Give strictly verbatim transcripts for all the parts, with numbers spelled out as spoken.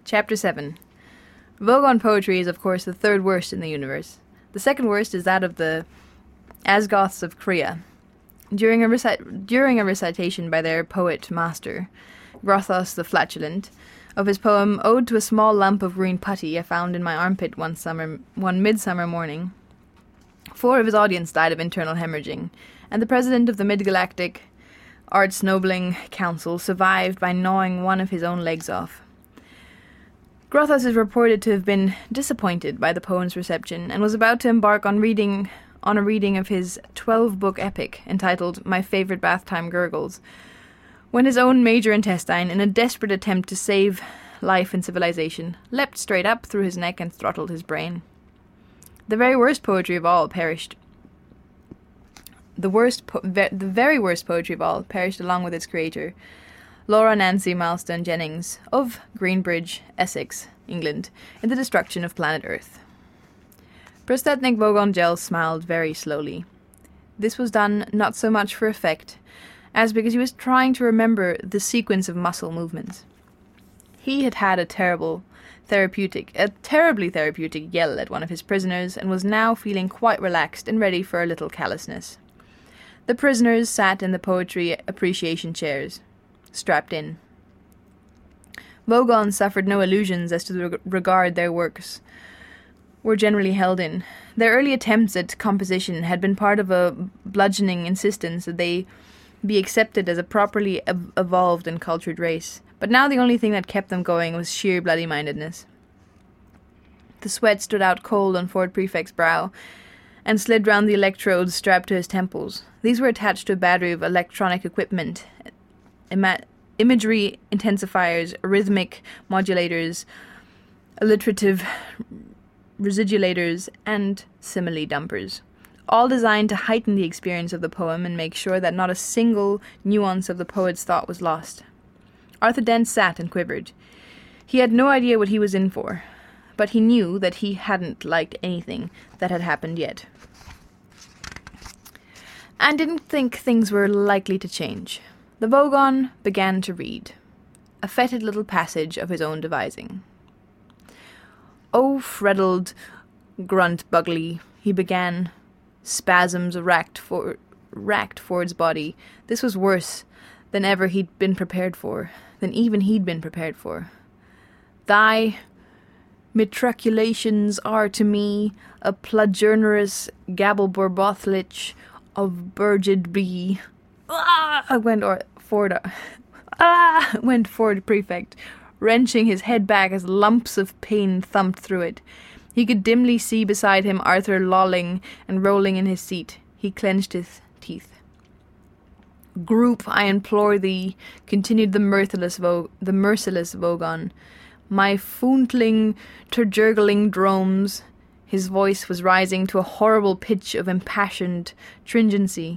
Chapter seven. Vogon poetry is, of course, the third worst in the universe. The second worst is that of the Asgoths of Kria. During a, reci- during a recitation by their poet-master, Grothos the Flatulent, of his poem Ode to a Small Lump of Green Putty I Found in My Armpit One summer, one midsummer morning, four of his audience died of internal hemorrhaging, and the president of the Mid-Galactic Arts-Nobling Council survived by gnawing one of his own legs off. Grothos is reported to have been disappointed by the poem's reception, and was about to embark on reading on a reading of his twelve-book epic entitled My Favorite Bath Time Gurgles, when his own major intestine, in a desperate attempt to save life and civilization, leapt straight up through his neck and throttled his brain. The very worst poetry of all perished. The worst, po- ve- the very worst poetry of all perished along with its creator, Laura Nancy Milestone Jennings of Greenbridge, Essex, England, in the destruction of planet Earth. Prostetnik Vogon Gel smiled very slowly. This was done not so much for effect, as because he was trying to remember the sequence of muscle movements. He had had a terrible therapeutic, a terribly therapeutic yell at one of his prisoners, and was now feeling quite relaxed and ready for a little callousness. The prisoners sat in the poetry appreciation chairs, strapped in. Vogon suffered no illusions as to the regard their works were generally held in. Their early attempts at composition had been part of a bludgeoning insistence that they be accepted as a properly ev- evolved and cultured race, but now the only thing that kept them going was sheer bloody-mindedness. The sweat stood out cold on Ford Prefect's brow, and slid round the electrodes strapped to his temples. These were attached to a battery of electronic equipment, ima- imagery intensifiers, rhythmic modulators, alliterative residulators, and simile dumpers, all designed to heighten the experience of the poem and make sure that not a single nuance of the poet's thought was lost. Arthur Dent sat and quivered. He had no idea what he was in for, but he knew that he hadn't liked anything that had happened yet, and didn't think things were likely to change. The Vogon began to read, a fetid little passage of his own devising. "Oh, freddled grunt bugly," he began. Spasms racked, for, racked Ford's body. This was worse than ever he'd been prepared for, than even he'd been prepared for. "Thy matriculations are to me a plagiarinous gabble-borbothlich of burgid bee." "Ah!" went or- Ford. "Ah!" went Ford Prefect, wrenching his head back as lumps of pain thumped through it. He could dimly see beside him Arthur lolling and rolling in his seat. He clenched his teeth. "Group, I implore thee," continued the mirthless Vo- the merciless Vogon, "my foontling, terjurgling dromes." His voice was rising to a horrible pitch of impassioned stringency.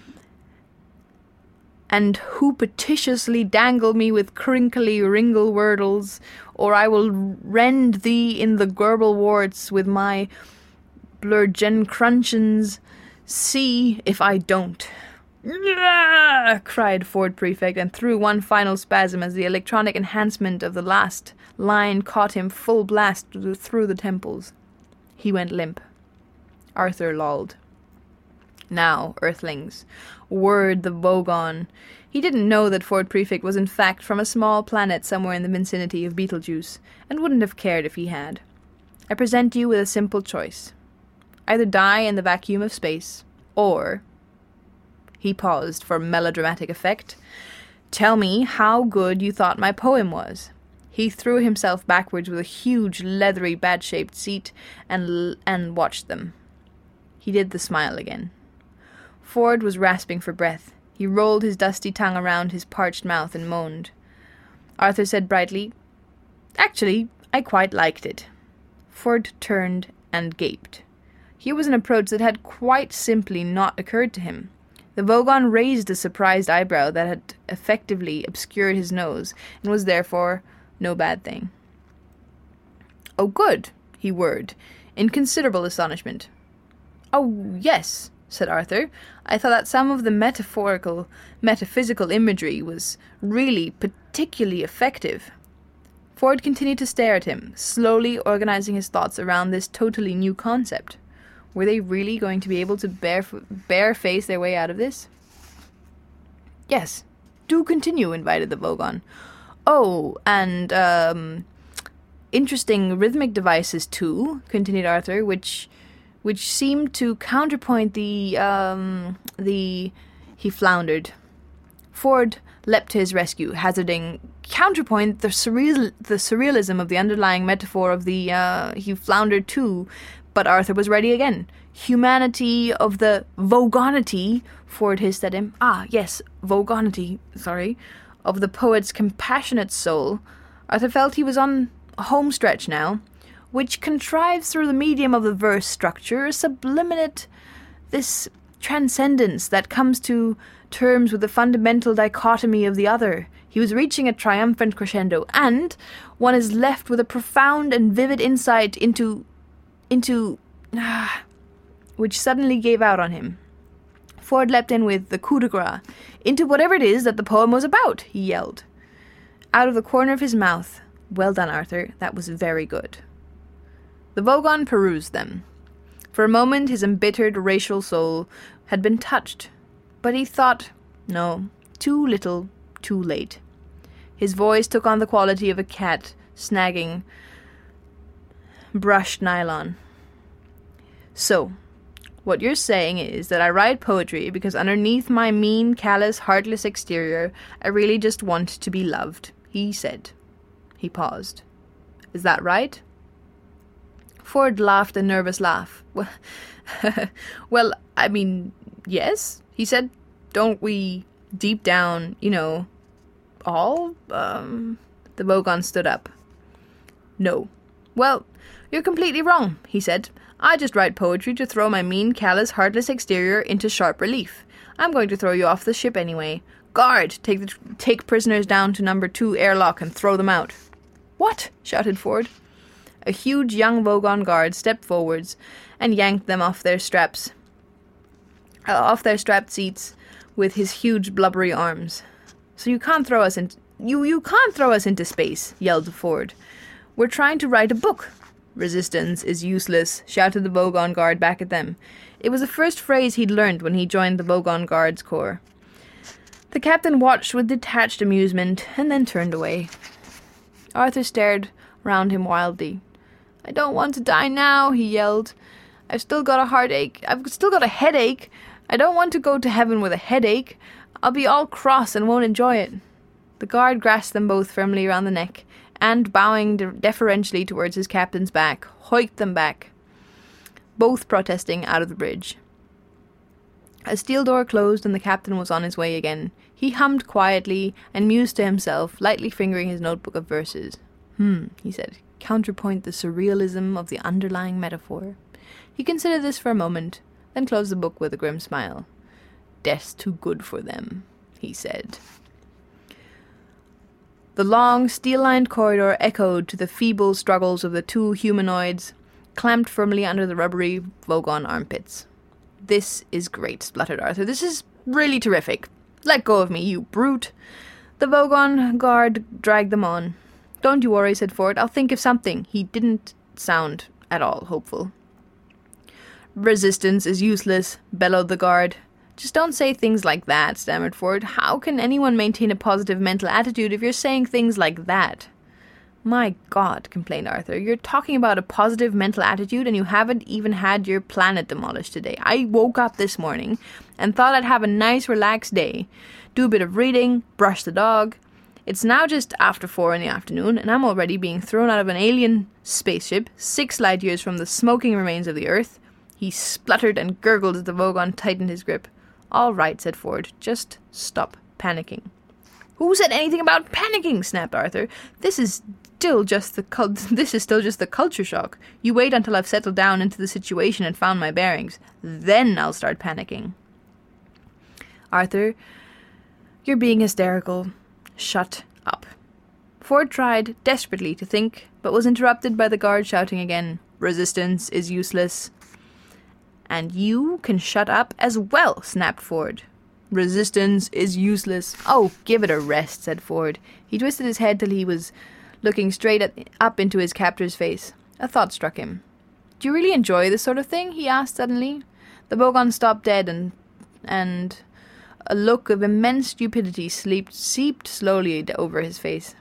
"And who petitiously dangle me with crinkly wringle wordles, or I will rend thee in the gerbil warts with my blurgencruncheons. See if I don't." "Ah!" cried Ford Prefect, and threw one final spasm as the electronic enhancement of the last line caught him full blast through the temples. He went limp. Arthur lolled. "Now, Earthlings, word the Vogon." He didn't know that Ford Prefect was in fact from a small planet somewhere in the vicinity of Beetlejuice, and wouldn't have cared if he had. "I present you with a simple choice. Either die in the vacuum of space, or..." He paused for melodramatic effect. "Tell me how good you thought my poem was." He threw himself backwards with a huge, leathery, bat-shaped seat, and l- and watched them. He did the smile again. Ford was rasping for breath. He rolled his dusty tongue around his parched mouth and moaned. Arthur said brightly, "Actually, I quite liked it." Ford turned and gaped. Here was an approach that had quite simply not occurred to him. The Vogon raised a surprised eyebrow that had effectively obscured his nose, and was therefore no bad thing. "Oh, good," he whirred, in considerable astonishment. "Oh, yes," said Arthur. "I thought that some of the metaphorical, metaphysical imagery was really particularly effective." Ford continued to stare at him, slowly organizing his thoughts around this totally new concept. Were they really going to be able to bare, bare face their way out of this? Yes, do continue, invited the Vogon. Oh, and, um, interesting rhythmic devices too, continued Arthur, which, which seemed to counterpoint the, um, the, he floundered. Ford leapt to his rescue, hazarding, counterpoint the surreal, the surrealism of the underlying metaphor of the, uh, he floundered too, but Arthur was ready again. Humanity of the Vogonity, Ford hissed at him. Ah, yes, Vogonity, sorry, of the poet's compassionate soul. Arthur felt he was on a home stretch now, which contrives through the medium of the verse structure a subliminate, this transcendence that comes to terms with the fundamental dichotomy of the other. He was reaching a triumphant crescendo, and one is left with a profound and vivid insight into, into, ah, which suddenly gave out on him. Ford leapt in with the coup de grace, into whatever it is that the poem was about, he yelled. Out of the corner of his mouth, well done, Arthur, that was very good. The Vogon perused them. For a moment his embittered racial soul had been touched, but he thought, no, too little, too late. His voice took on the quality of a cat snagging brushed nylon. So, what you're saying is that I write poetry because underneath my mean, callous, heartless exterior, I really just want to be loved, he said. He paused. Is that right? Ford laughed a nervous laugh. Well, well, I mean, yes, he said. Don't we, deep down, you know, all? Um, the Vogon stood up. No. Well, you're completely wrong, he said. I just write poetry to throw my mean, callous, heartless exterior into sharp relief. I'm going to throw you off the ship anyway. Guard, take the take prisoners down to number two airlock and throw them out. What? Shouted Ford. A huge young Vogon guard stepped forwards and yanked them off their straps, uh, off their strapped seats with his huge blubbery arms. So you can't throw us in you you can't throw us into space, yelled Ford. We're trying to write a book. Resistance is useless, shouted the Vogon guard back at them. It was the first phrase he'd learned when he joined the Vogon guards corps. The captain watched with detached amusement and then turned away. Arthur stared round him wildly. I don't want to die now, he yelled. I've still got a heartache. I've still got a headache. I don't want to go to heaven with a headache. I'll be all cross and won't enjoy it. The guard grasped them both firmly around the neck, and, bowing de- deferentially towards his captain's back, hoiked them back, both protesting out of the bridge. A steel door closed and the captain was on his way again. He hummed quietly and mused to himself, lightly fingering his notebook of verses. Hmm, he said, counterpoint the surrealism of the underlying metaphor. He considered this for a moment, then closed the book with a grim smile. Death's too good for them, he said. The long, steel-lined corridor echoed to the feeble struggles of the two humanoids, clamped firmly under the rubbery Vogon armpits. This is great, spluttered Arthur. This is really terrific. Let go of me, you brute. The Vogon guard dragged them on. Don't you worry, said Ford. I'll think of something. He didn't sound at all hopeful. Resistance is useless, bellowed the guard. Just don't say things like that, stammered Ford. How can anyone maintain a positive mental attitude if you're saying things like that? My God, complained Arthur, you're talking about a positive mental attitude and you haven't even had your planet demolished today. I woke up this morning and thought I'd have a nice, relaxed day. Do a bit of reading, brush the dog. It's now just after four in the afternoon and I'm already being thrown out of an alien spaceship six light years from the smoking remains of the Earth. He spluttered and gurgled as the Vogon tightened his grip. All right, said Ford. Just stop panicking. Who said anything about panicking? Snapped Arthur. This is still just the cult- this is still just the culture shock. You wait until I've settled down into the situation and found my bearings. Then I'll start panicking. Arthur, you're being hysterical. Shut up. Ford tried desperately to think, but was interrupted by the guard shouting again. Resistance is useless. And you can shut up as well, snapped Ford. Resistance is useless. Oh, give it a rest, said Ford. He twisted his head till he was looking straight at, up into his captor's face. A thought struck him. "Do you really enjoy this sort of thing?" he asked suddenly. The Bogon stopped dead, and and a look of immense stupidity sleeped, seeped slowly over his face.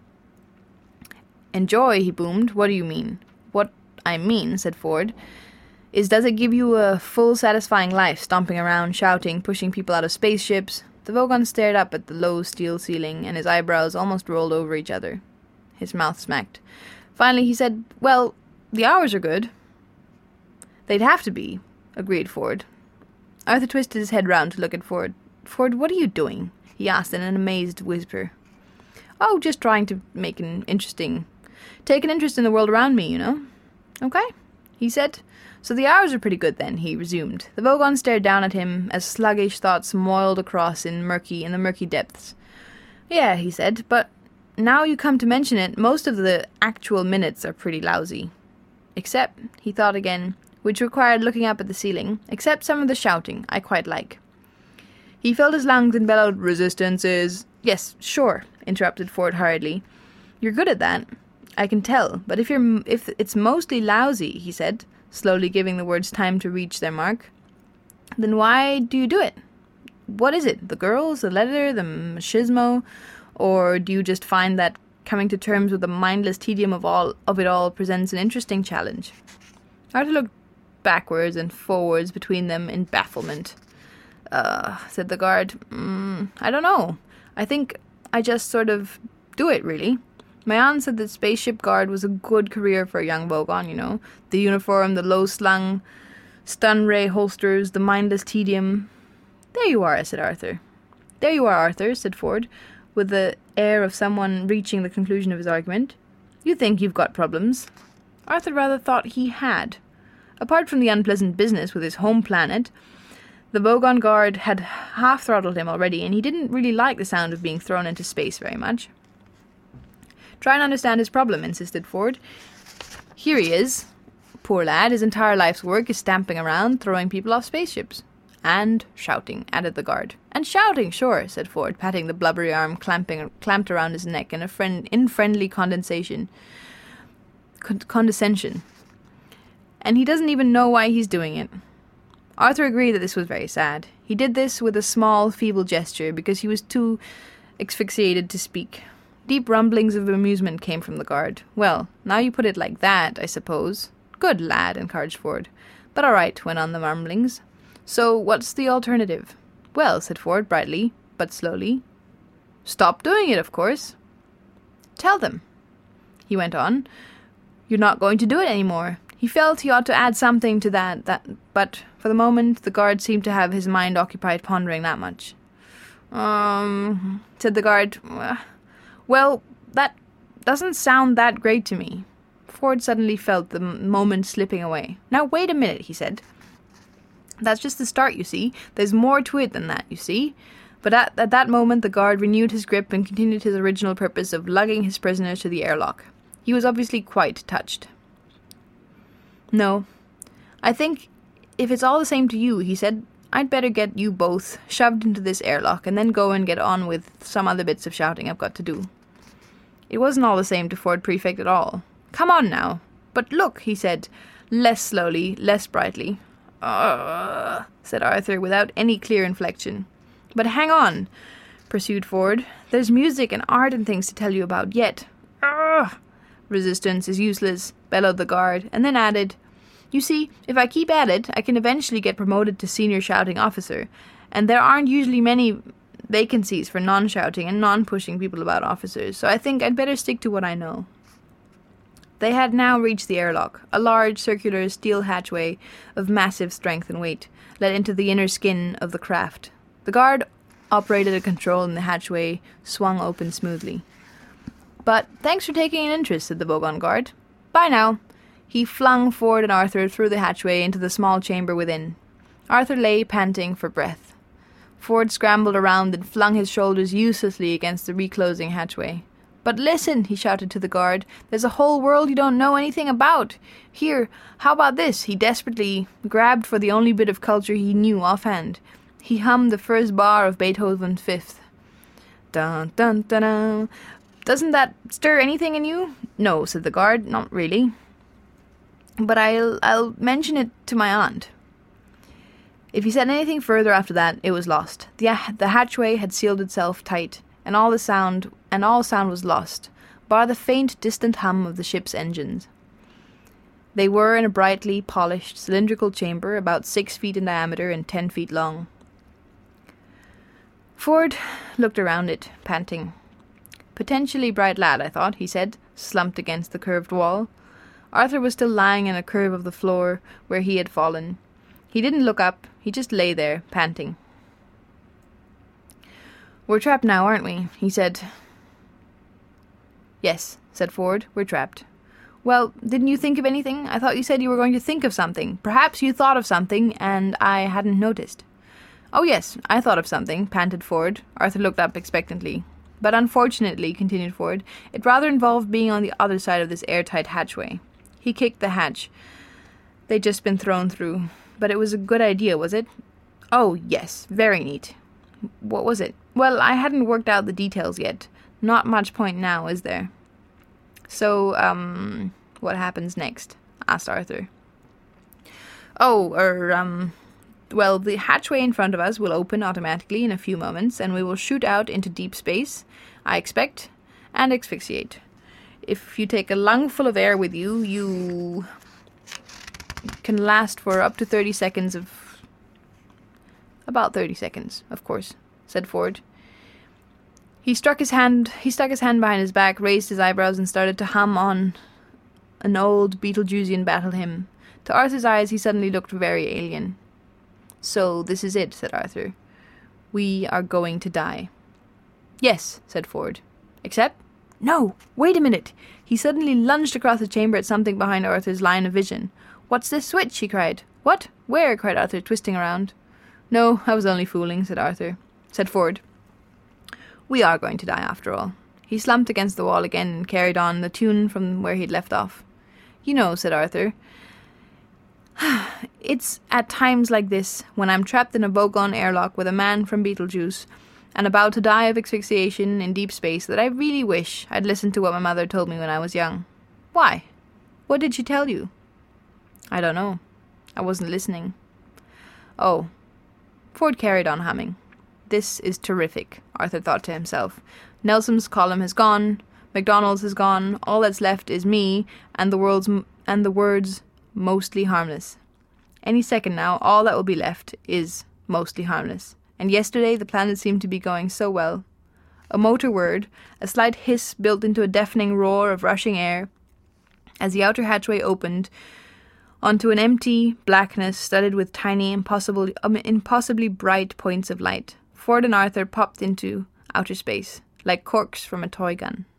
"Enjoy?" he boomed. "What do you mean?" "What I mean," said Ford, "is does it give you a full, satisfying life, stomping around, shouting, pushing people out of spaceships?" The Vogon stared up at the low steel ceiling, and his eyebrows almost rolled over each other. His mouth smacked. Finally he said, "Well, the hours are good." "They'd have to be," agreed Ford. Arthur twisted his head round to look at Ford. "Ford, what are you doing?" he asked in an amazed whisper. "Oh, just trying to make an interesting... take an interest in the world around me, you know." "Okay," he said. "So the hours are pretty good then," he resumed. The Vogon stared down at him as sluggish thoughts moiled across in murky in the murky depths. "Yeah," he said, "but now you come to mention it, most of the actual minutes are pretty lousy. Except," he thought again, which required looking up at the ceiling, "except some of the shouting, I quite like." He filled his lungs and bellowed, "Resistance is..." "Yes, sure," interrupted Ford hurriedly. "You're good at that. I can tell, but if you're if it's mostly lousy," he said, slowly giving the words time to reach their mark, "then why do you do it? What is it? The girls, the leather, the machismo, or do you just find that coming to terms with the mindless tedium of all of it all presents an interesting challenge?" Arthur looked backwards and forwards between them in bafflement. Uh, said the guard, mm, "I don't know. I think I just sort of do it, really. My aunt said that spaceship guard was a good career for a young Vogon, you know. The uniform, the low-slung stun ray holsters, the mindless tedium." "There you are," said Arthur. "There you are, Arthur," said Ford, with the air of someone reaching the conclusion of his argument. "You think you've got problems." Arthur rather thought he had. Apart from the unpleasant business with his home planet, the Vogon guard had half-throttled him already, and he didn't really like the sound of being thrown into space very much. "Try and understand his problem," insisted Ford. "Here he is. Poor lad, his entire life's work is stamping around, throwing people off spaceships." "And shouting," added the guard. "And shouting, sure," said Ford, patting the blubbery arm clamping, clamped around his neck in a friend, in friendly condensation. Con- condescension. "And he doesn't even know why he's doing it." Arthur agreed that this was very sad. He did this with a small, feeble gesture, because he was too asphyxiated to speak. Deep rumblings of amusement came from the guard. "Well, now you put it like that, I suppose." "Good lad," encouraged Ford. "But all right," went on the rumblings. "So what's the alternative?" "Well," said Ford brightly, but slowly, "stop doing it, of course." "Tell them," he went on, "you're not going to do it anymore." He felt he ought to add something to that, that, but for the moment the guard seemed to have his mind occupied pondering that much. Um, said the guard, "Well, that doesn't sound that great to me." Ford suddenly felt the moment slipping away. "Now wait a minute," he said. "That's just the start, you see. There's more to it than that, you see." But at, at that moment the guard renewed his grip and continued his original purpose of lugging his prisoner to the airlock. He was obviously quite touched. "No, I think if it's all the same to you," he said, "I'd better get you both shoved into this airlock and then go and get on with some other bits of shouting I've got to do." It wasn't all the same to Ford Prefect at all. "Come on now." "But look," he said, less slowly, less brightly. "Ugh," said Arthur, without any clear inflection. "But hang on," pursued Ford. "There's music and art and things to tell you about yet." "Ugh." "Resistance is useless," bellowed the guard, and then added, "You see, if I keep at it, I can eventually get promoted to senior shouting officer, and there aren't usually many vacancies for non-shouting and non-pushing people about officers, so I think I'd better stick to what I know." They had now reached the airlock, a large circular steel hatchway of massive strength and weight, let into the inner skin of the craft. The guard operated a control and the hatchway swung open smoothly. "But thanks for taking an interest," said the Vogon guard. "Bye now." He flung Ford and Arthur through the hatchway into the small chamber within. Arthur lay panting for breath. Ford scrambled around and flung his shoulders uselessly against the reclosing hatchway. "But listen," he shouted to the guard. "There's a whole world you don't know anything about. Here, how about this?" He desperately grabbed for the only bit of culture he knew offhand. He hummed the first bar of Beethoven's Fifth. Dun dun dun dun. Doesn't that stir anything in you? No, said the guard, not really. But I'll, I'll mention it to my aunt. If he said anything further after that, it was lost. The, the hatchway had sealed itself tight, and all the sound, and all sound was lost, bar the faint, distant hum of the ship's engines. They were in a brightly polished, cylindrical chamber about six feet in diameter and ten feet long. Ford looked around it, panting. Potentially bright lad, I thought, he said, slumped against the curved wall. Arthur was still lying in a curve of the floor where he had fallen. He didn't look up, he just lay there, panting. We're trapped now, aren't we? He said. Yes, said Ford, we're trapped. Well, didn't you think of anything? I thought you said you were going to think of something. Perhaps you thought of something, and I hadn't noticed. Oh yes, I thought of something, panted Ford. Arthur looked up expectantly. But unfortunately, continued Ford, it rather involved being on the other side of this airtight hatchway. He kicked the hatch they'd just been thrown through. But it was a good idea, was it? Oh, yes, very neat. What was it? Well, I hadn't worked out the details yet. Not much point now, is there? So, um, what happens next? Asked Arthur. Oh, er, um, well, the hatchway in front of us will open automatically in a few moments, and we will shoot out into deep space, I expect, and asphyxiate. If you take a lungful of air with you, you can last for up to thirty seconds of... About thirty seconds, of course, said Ford. He struck his hand, he stuck his hand behind his back, raised his eyebrows, and started to hum on an old Beetlejuicean battle hymn. To Arthur's eyes, he suddenly looked very alien. So, this is it, said Arthur. We are going to die. Yes, said Ford. Except? No, wait a minute. He suddenly lunged across the chamber at something behind Arthur's line of vision. What's this switch? He cried. What? Where? Cried Arthur, twisting around. No, I was only fooling, said Arthur. Said Ford. We are going to die, after all. He slumped against the wall again and carried on the tune from where he'd left off. You know, said Arthur, it's at times like this, when I'm trapped in a Vogon airlock with a man from Beetlejuice, and about to die of asphyxiation in deep space, that I really wish I'd listened to what my mother told me when I was young. Why? What did she tell you? I don't know. I wasn't listening. Oh. Ford carried on humming. This is terrific, Arthur thought to himself. Nelson's column has gone, McDonald's has gone, all that's left is me, and the world's m- and the words mostly harmless. Any second now, all that will be left is mostly harmless. And yesterday the planet seemed to be going so well. A motor whirred, a slight hiss built into a deafening roar of rushing air, as the outer hatchway opened onto an empty blackness studded with tiny, impossible, um, impossibly bright points of light. Ford and Arthur popped into outer space, like corks from a toy gun.